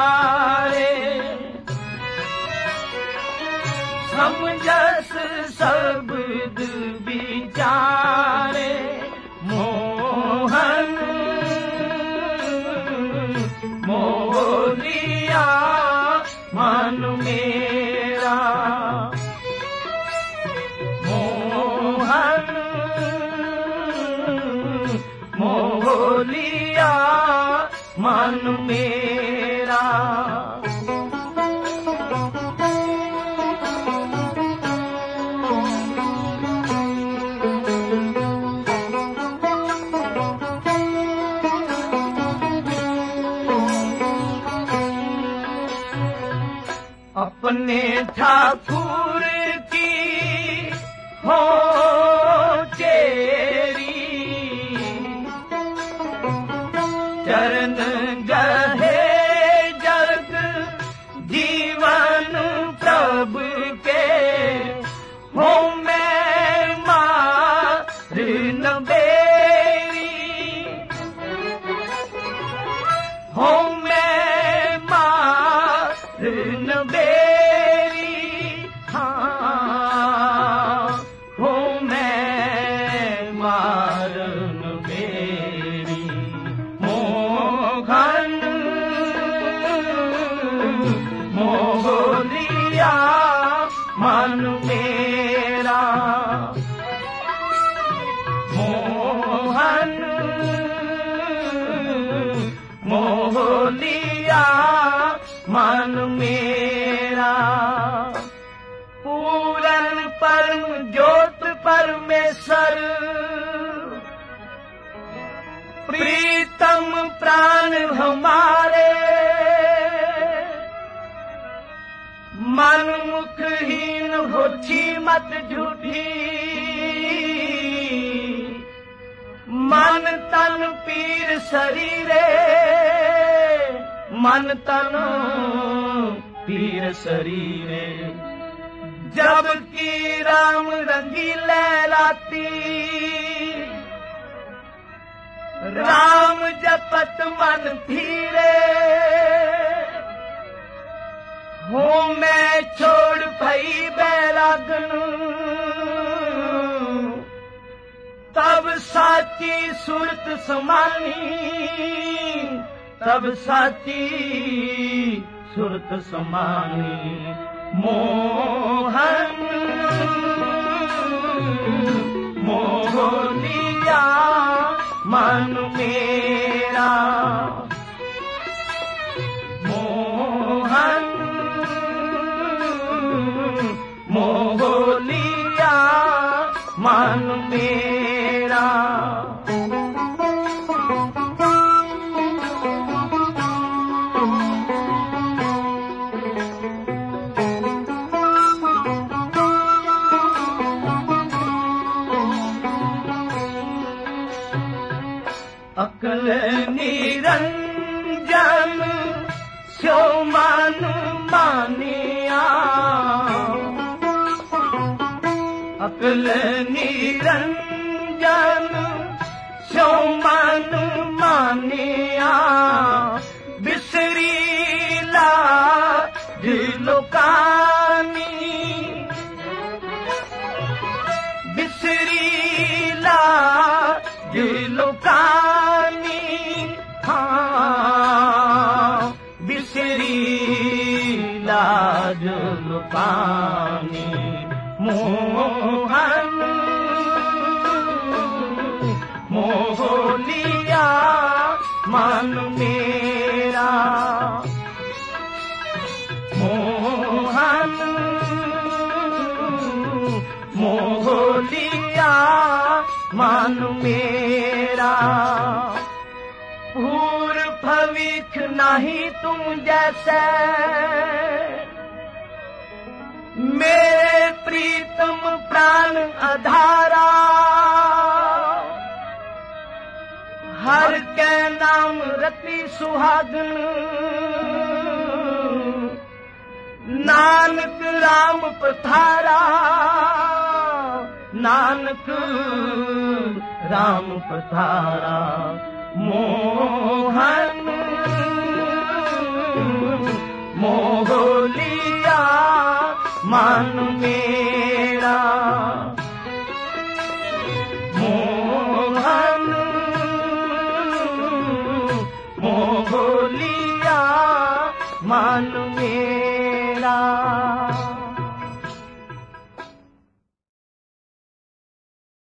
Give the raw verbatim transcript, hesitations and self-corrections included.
समझस शब्द विचारे मोहन मोलिया मन मेरा मोहन मोलिया मन मेरा। अपने ठाकुर की हो चेरी चरण गहे जग जीवन प्रभु के हो मैं मार न बेरी हो मैं मार न बेरी मन मेरा मोहन मोलिया मन मेरा। पूरन परम ज्योत परमेश्वर प्रीतम प्राण हमारे मन मुखहीन होछी मत झूठी मन तन पीर शरीरे मन तन पीर शरीरे। जब की राम रंगी लहराती राम जपत मन धीरे हो मैं छोड़ भई बैरागन तब साची सुरत समानी तब साची सुरत समानी। मोहन मोलिया मन मेरा मोहन मोलिया मन मेरा। अकल निरंजन स्यो मन मानिया अकल निरंजन स्यो मन मानिया बिसरीला लोकानी बिसरीला लोकानी हाँ बिसरीला लोकानी। मोहन मोलिया मन मेरा मोहन मोलिया मन मेरा। भूर भविख नहीं तुम जैसे मेरे प्रीतम प्राण आधारा हर के नाम रति सुहागन नानक राम पधारा नानक राम पधारा। मोहन मोह लिया मन मेरा। मोहन मोह लिया मन मेरा।